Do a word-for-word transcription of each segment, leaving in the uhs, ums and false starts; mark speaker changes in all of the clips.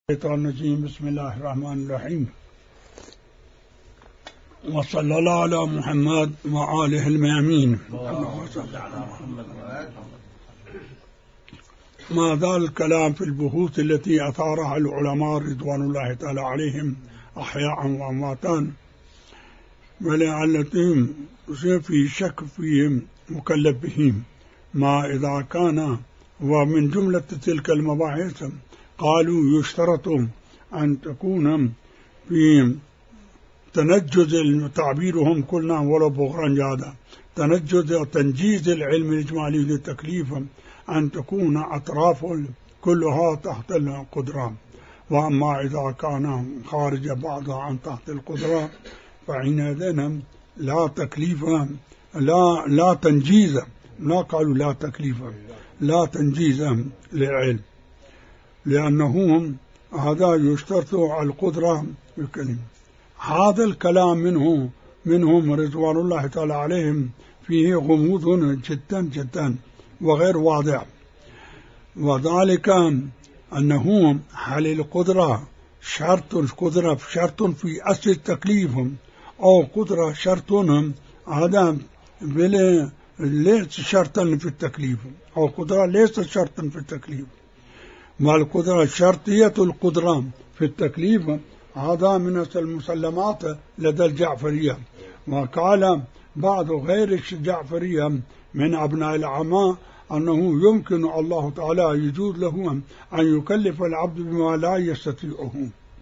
Speaker 1: الشيطان الرجيم. بسم الله الرحمن الرحيم، وصلى الله على محمد وآله الميامين. ما زال الكلام في البحوث التي أثارها العلماء رضوان الله تعالى عليهم أحياء وأمواتا، ولعلتهم في شك فيهم مكلف بهم. ما إذا كان ومن جملة تلك المباحث قالوا يشترط أن تكون في تنجز تعبيرهم كلنا ولو بغرا جادا تنجز وتنجيز العلم الإجمالي للتكليف أن تكون أطراف كلها تحت القدرة، وأما إذا كان خارج بعضها عن تحت القدرة فحينئذ لا تكليف لا لا تنجيز لا قالوا لا تكليف لا تنجيز للعلم، لأنه هذا يشترط على القدرة بالكلمة. هذا الكلام منه منهم رضوان الله تعالى عليهم فيه غموض جدا جدا وغير واضح، وذلك أنه هل القدرة شرط قدرة شرط في أصل التكليف أو قدرة شرط هذا ليس شرطا في التكليف، أو قدرة ليس شرطا في التكليف. والقدرة شرطية القدرة في التكليف هذا من المسلمات لدى الجعفرية، وقال بعض غير الجعفرية من أبناء العماء أنه يمكن الله تعالى يجوز له أن يكلف العبد بما لا يستطيعه،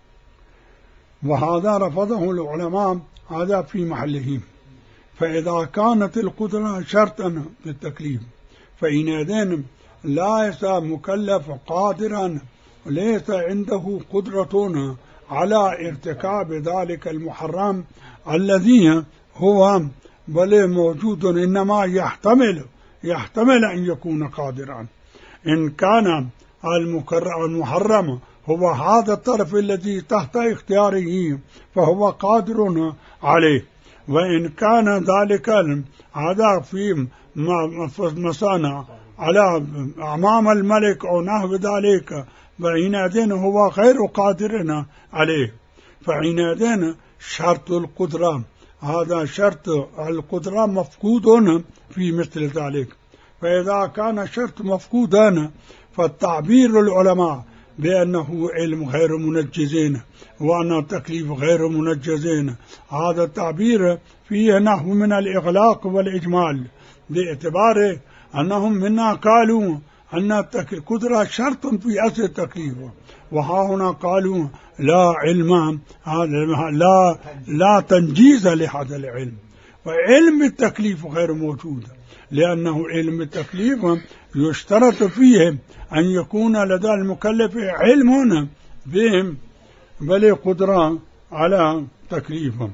Speaker 1: وهذا رفضه العلماء هذا في محله. فإذا كانت القدرة شرطا في التكليف فإنذن ليس مكلف قادرا ليس عنده قدرة على ارتكاب ذلك المحرم الذي هو بل موجود، إنما يحتمل يحتمل أن يكون قادرا. إن كان المحرم هو هذا الطرف الذي تحت اختياره فهو قادر عليه، وإن كان ذلك هذا في مصانع على أمام الملك أو نحو ذلك فحينئذ هو غير قادر عليه. فحينئذ شرط القدرة هذا شرط القدرة مفقود في مثل ذلك. فإذا كان شرط مفقودا فالتعبير العلماء بأنه علم غير منجزين وأن التكليف غير منجزين هذا التعبير فيه نحو من الإغلاق والإجمال، باعتبار أنهم منا قالوا أن القدرة شرط في أصل التكليف، وها هنا قالوا لا علم لا لا تنجيز لهذا العلم، وعلم التكليف غير موجود، لأنه علم التكليف يشترط فيه أن يكون لدى المكلف علم بهم بل قدرة على تكليفهم.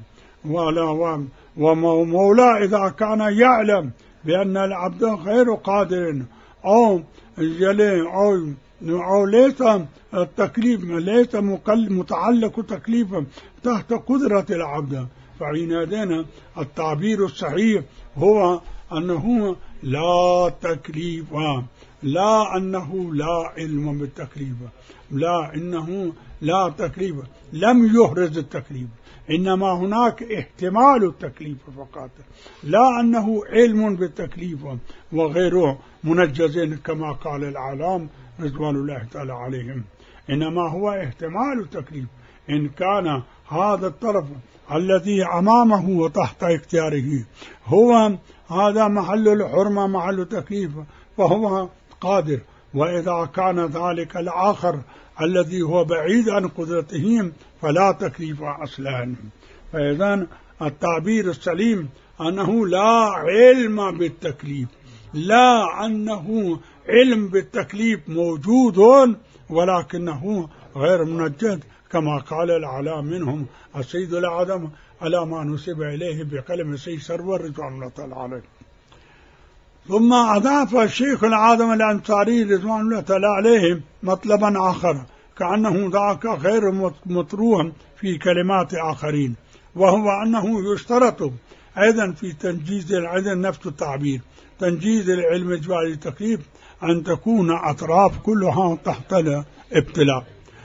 Speaker 1: ومولى إذا كان يعلم بأن العبد غير قادر أو أو أو ليس التكليف ليس متعلق تكليفا تحت قدرة العبد، فحينئذ التعبير الصحيح هو أنه لا تكليف، لا أنه لا علم بالتكليف، لا إنه لا تكليف لم يحرز التكليف، إنما هناك احتمال التكليف فقط، لا أنه علم بالتكليف وغيره منجز كما قال العلام رضوان الله تعالى عليهم، إنما هو احتمال التكليف. إن كان هذا الطرف الذي أمامه وتحت اختياره هو هذا محل الحرمة محل التكليف فهو قادر، وإذا كان ذلك الآخر الذي هو بعيد عن قدرتهم فلا تكليف أصلا. فإذن التعبير السليم أنه لا علم بالتكليف، لا أنه علم بالتكليف موجود ولكنه غير منجد كما قال العلام منهم السيد العدم على ما نسب إليه بكلمة سيد سرور رضوان الله تعالى عليه. ثم أضاف الشيخ العادم الأنصاري رضوان الله تعالى عليه مطلبا آخر كأنه ذاك غير مطروح في كلمات آخرين، وهو أنه يشترط أيضا في تنجيز العلم نفس التعبير تنجيز العلم إجمالي التكليف أن تكون أطراف كلها تحت الابتلاء،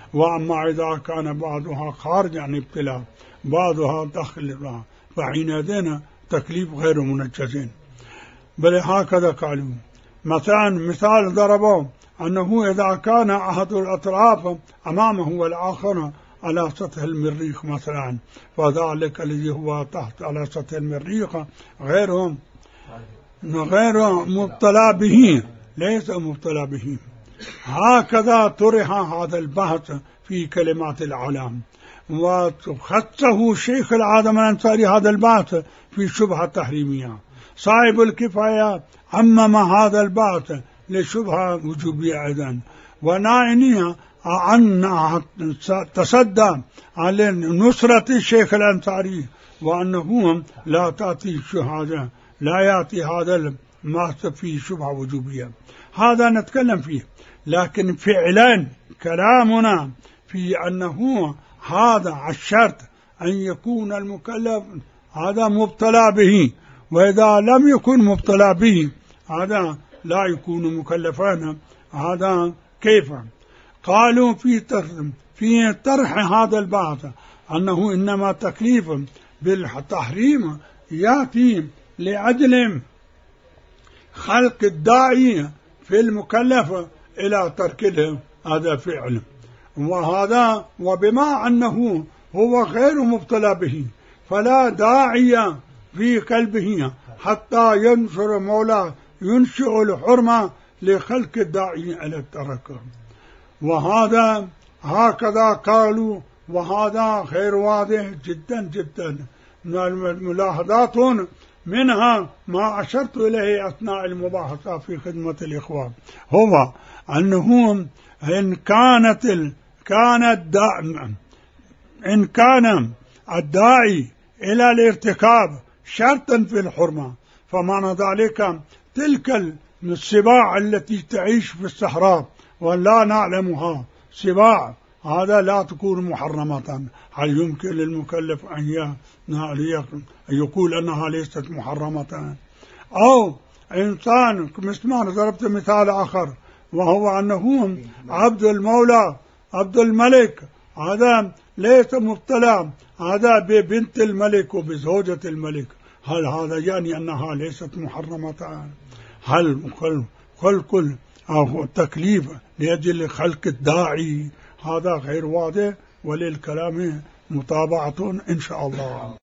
Speaker 1: وأما إذا كان بعضها خارج عن ابتلاء بعضها داخل فحينئذ تكليف غير منجزين. بل هكذا قالوا. مثلا مثال ضربوا أنه إذا كان أحد الأطراف أمامه والآخر على سطح المريخ مثلا، فذلك الذي هو تحت على سطح المريخ غير غير مبتلى به، ليس مبتلى به. هكذا طرح هذا البحث في كلمات العلام، وخصه الشيخ العاظم الأنصاري هذا البحث في شبهة تحريمية. صاحب الكفاية عمم هذا البحث لشبهة وجوبية أيضا، ونائنية أن تصدى على نصرة الشيخ الأنصاري، وأنه لا تأتي شهادة لا يأتي هذا البحث في شبهة وجوبية. هذا نتكلم فيه، لكن فعلا كلامنا في أنه هذا الشرط أن يكون المكلف هذا مبتلى به، وإذا لم يكن مبتلى به هذا لا يكون مكلفا. هذا كيف؟ قالوا في في طرح هذا البحث أنه إنما تكليف بالتحريم يأتي لأجل خلق الداعي في المكلف إلى تركه هذا فعل، وهذا وبما أنه هو غير مبتلى به فلا داعي في قلبه حتى ينشر مولاه ينشئ الحرمة لخلق الداعي على الترك. وهذا هكذا قالوا، وهذا غير واضح جدا جدا. ملاحظات منها ما أشرت إليه أثناء المباحثة في خدمة الإخوان، هو أنه إن كانت ال... كانت دا... إن كان الداعي إلى الارتكاب شرطا في الحرمة، فمعنى ذلك تلك السباع التي تعيش في الصحراء ولا نعلمها سباع هذا لا تكون محرمة. هل يمكن للمكلف أن يقول أنها ليست محرمة؟ أو إنسان مثل ما ضربت مثال آخر، وهو أنه عبد المولى عبد الملك هذا ليس مبتلى هذا ببنت الملك وبزوجة الملك، هل هذا يعني أنها ليست محرمة؟ هل خلق أو تكليف لأجل خلق الداعي هذا غير واضح، وللكلام متابعة إن شاء الله.